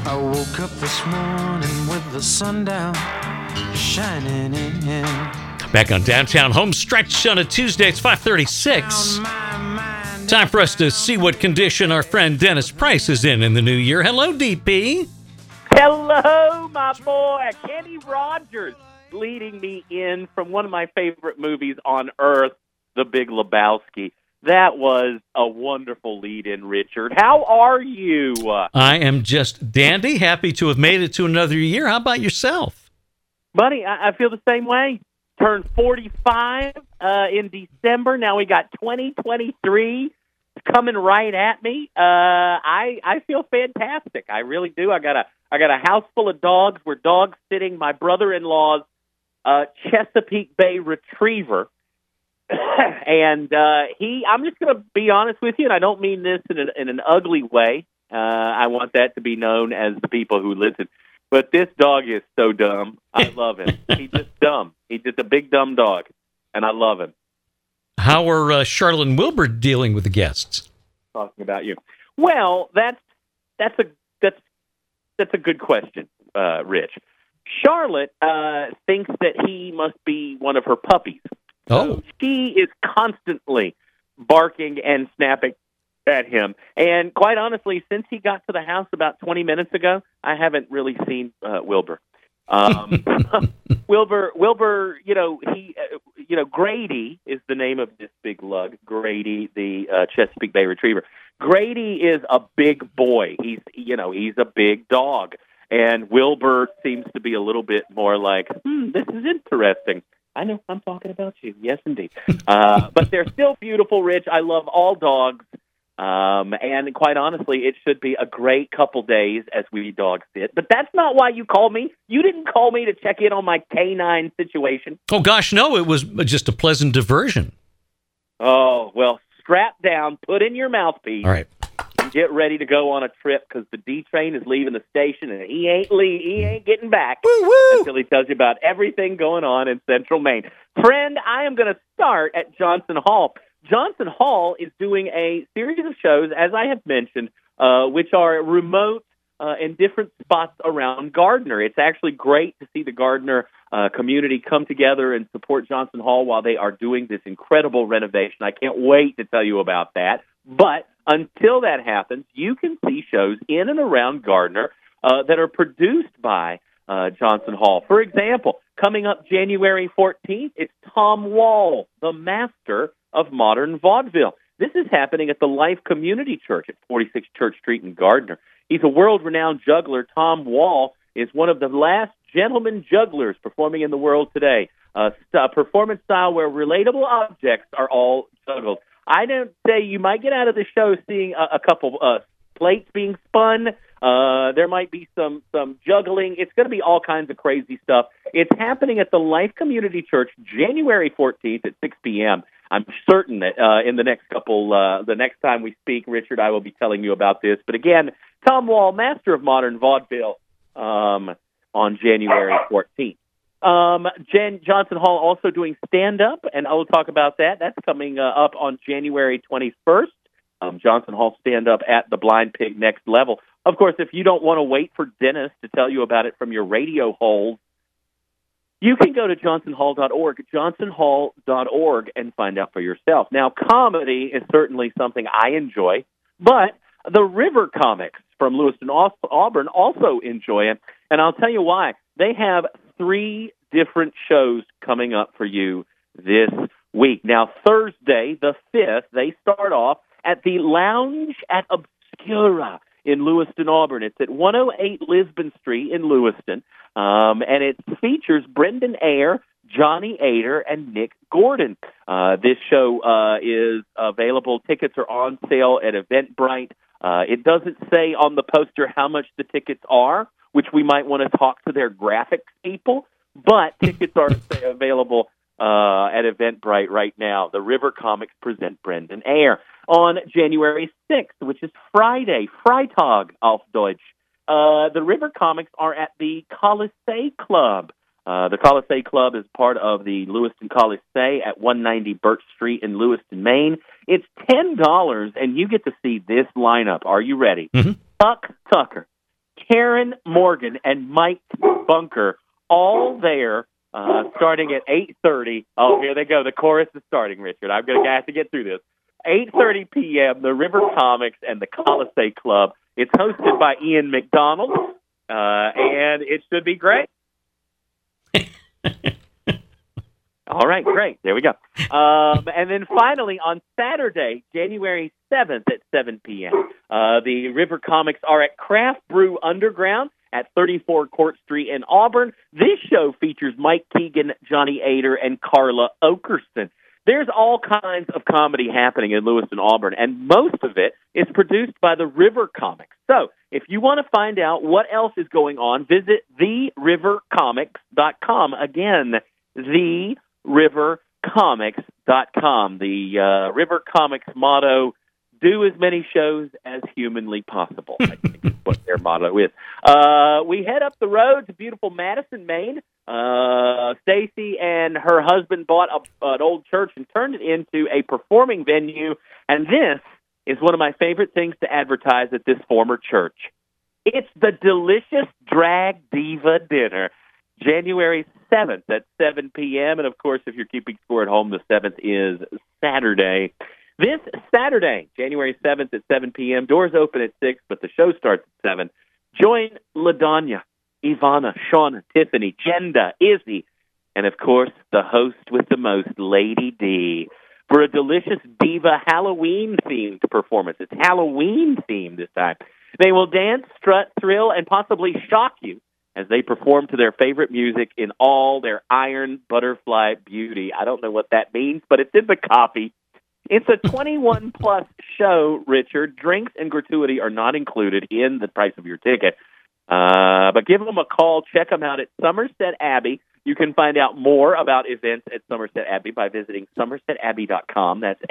I woke up this morning with the sun down, shining in. Back on Downtown Home Stretch on a Tuesday. It's 5:36. Time for us to see what condition our friend Dennis Price is in the new year. Hello, DP. Hello, my boy. Kenny Rogers leading me in from one of my favorite movies on earth, The Big Lebowski. That was a wonderful lead-in, Richard. How are you? I am just dandy, happy to have made it to another year. How about yourself? Buddy, I feel the same way. Turned 45 in December. Now we got 2023 coming right at me. I feel fantastic. I really do. I got a house full of dogs. We're dog sitting my brother-in-law's Chesapeake Bay Retriever. And I'm just going to be honest with you, and I don't mean this in an ugly way. I want that to be known as the people who listen. But this dog is so dumb. I love him. He's just dumb. He's just a big dumb dog, and I love him. How are Charlotte and Wilbur dealing with the guests? Talking about you. Well, that's a good question, Rich. Charlotte thinks that he must be one of her puppies. Oh. She is constantly barking and snapping at him. And quite honestly, since he got to the house about 20 minutes ago, I haven't really seen Wilbur. Wilbur, Grady is the name of this big lug. Grady, the Chesapeake Bay Retriever. Grady is a big boy. He's a big dog. And Wilbur seems to be a little bit more like, this is interesting. I know, I'm talking about you. Yes, indeed. But they're still beautiful, Rich. I love all dogs. And quite honestly, it should be a great couple days as we dog sit. But that's not why you called me. You didn't call me to check in on my canine situation. Oh, gosh, no. It was just a pleasant diversion. Oh, well, strap down, put in your mouthpiece. All right. And get ready to go on a trip because the D train is leaving the station and he ain't getting back until he tells you about everything going on in Central Maine. Friend, I am going to start at Johnson Hall. Johnson Hall is doing a series of shows, as I have mentioned, which are remote in different spots around Gardner. It's actually great to see the Gardner community come together and support Johnson Hall while they are doing this incredible renovation. I can't wait to tell you about that. But until that happens, you can see shows in and around Gardner that are produced by Johnson Hall. For example, coming up January 14th, it's Tom Wall, the master of modern vaudeville. This is happening at the Life Community Church at 46 Church Street in Gardner. He's a world-renowned juggler. Tom Wall is one of the last gentleman jugglers performing in the world today. A performance style where relatable objects are all juggled. I don't say you might get out of the show seeing a couple plates being spun. There might be some juggling. It's going to be all kinds of crazy stuff. It's happening at the Life Community Church January 14th at 6 p.m. I'm certain that in the next time we speak, Richard, I will be telling you about this. But again, Tom Wall, master of modern vaudeville, on January 14th. Johnson Hall also doing stand-up, and I will talk about that. That's coming up on January 21st. Johnson Hall stand-up at the Blind Pig Next Level. Of course, if you don't want to wait for Dennis to tell you about it from your radio hole, you can go to johnsonhall.org, johnsonhall.org, and find out for yourself. Now, comedy is certainly something I enjoy, but the River Comics from Lewiston, Auburn also enjoy it, and I'll tell you why. They have 3 different shows coming up for you this week. Now, Thursday, the 5th, they start off at the Lounge at Obscura in Lewiston, Auburn. It's at 108 Lisbon Street in Lewiston, and it features Brendan Ayer, Johnny Ader, and Nick Gordon. This show is available. Tickets are on sale at Eventbrite. It doesn't say on the poster how much the tickets are, which we might want to talk to their graphics people, but tickets are available at Eventbrite right now. The River Comics present Brendan Ayer. On January 6th, which is Friday, Freitag auf Deutsch, the River Comics are at the Colisée Club. The Colisée Club is part of the Lewiston Colisée at 190 Birch Street in Lewiston, Maine. It's $10, and you get to see this lineup. Are you ready? Mm-hmm. Huck Tucker, Karen Morgan and Mike Bunker, all there, starting at 8:30. Oh, here they go. The chorus is starting, Richard. I'm going to have to get through this. 8:30 p.m., the River Comics and the Colisee Club. It's hosted by Ian McDonald, and it should be great. All right, great. There we go. And then finally, on Saturday, January 7th at 7 p.m., the River Comics are at Craft Brew Underground at 34 Court Street in Auburn. This show features Mike Keegan, Johnny Ader, and Carla Okerson. There's all kinds of comedy happening in Lewiston, Auburn, and most of it is produced by the River Comics. So if you want to find out what else is going on, visit therivercomics.com. Again, therivercomics.com. The River Comics motto, do as many shows as humanly possible, I think is what their motto is. We head up the road to beautiful Madison, Maine. Stacy and her husband bought an old church and turned it into a performing venue, and this is one of my favorite things to advertise at this former church. It's the delicious Drag Diva Dinner, January 7th at 7 p.m., and of course, if you're keeping score at home, the 7th is Saturday. This Saturday, January 7th at 7 p.m., doors open at 6, but the show starts at 7. Join LaDonya, Ivana, Shauna, Tiffany, Jenda, Izzy, and of course, the host with the most, Lady D, for a delicious diva Halloween-themed performance. It's Halloween-themed this time. They will dance, strut, thrill, and possibly shock you as they perform to their favorite music in all their iron butterfly beauty. I don't know what that means, but it's in the copy. It's a 21-plus show, Richard. Drinks and gratuity are not included in the price of your ticket. But give them a call. Check them out at Somerset Abbey. You can find out more about events at Somerset Abbey by visiting somersetabbey.com. That's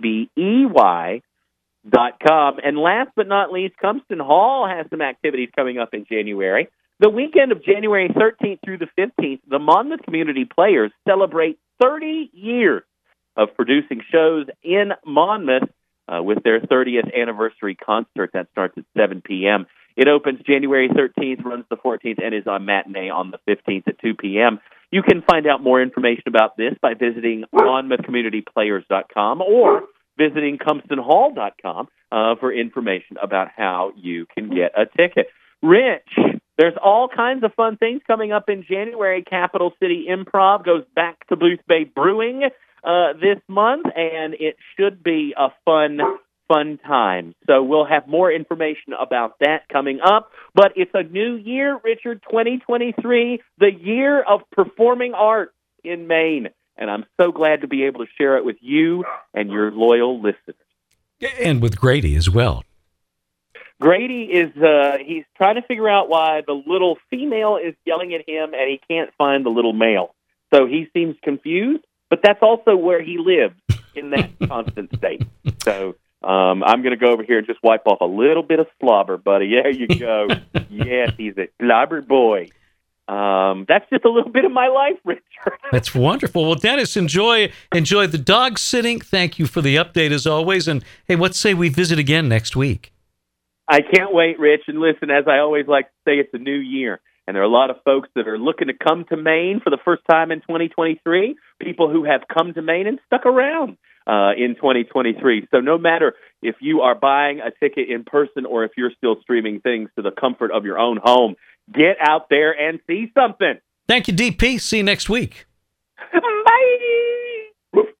ABBEY.com. And last but not least, Cumston Hall has some activities coming up in January. The weekend of January 13th through the 15th, the Monmouth Community Players celebrate 30 years of producing shows in Monmouth with their 30th anniversary concert. That starts at 7 p.m. It opens January 13th, runs the 14th, and is on matinee on the 15th at 2 p.m. You can find out more information about this by visiting MonmouthCommunityPlayers.com or visiting CumstonHall.com for information about how you can get a ticket. Rich, there's all kinds of fun things coming up in January. Capital City Improv goes back to Booth Bay Brewing this month, and it should be a fun time. So we'll have more information about that coming up. But it's a new year, Richard, 2023, the year of performing arts in Maine. And I'm so glad to be able to share it with you and your loyal listeners. And with Grady as well. Grady is, he's trying to figure out why the little female is yelling at him and he can't find the little male. So he seems confused, but that's also where he lives, in that constant state. So I'm going to go over here and just wipe off a little bit of slobber, buddy. There you go. Yes, he's a slobber boy. That's just a little bit of my life, Richard. That's wonderful. Well, Dennis, enjoy the dog sitting. Thank you for the update as always. And hey, let's say we visit again next week. I can't wait, Rich. And listen, as I always like to say, it's a new year. And there are a lot of folks that are looking to come to Maine for the first time in 2023, people who have come to Maine and stuck around in 2023. So no matter if you are buying a ticket in person or if you're still streaming things to the comfort of your own home, get out there and see something. Thank you, DP. See you next week. Bye.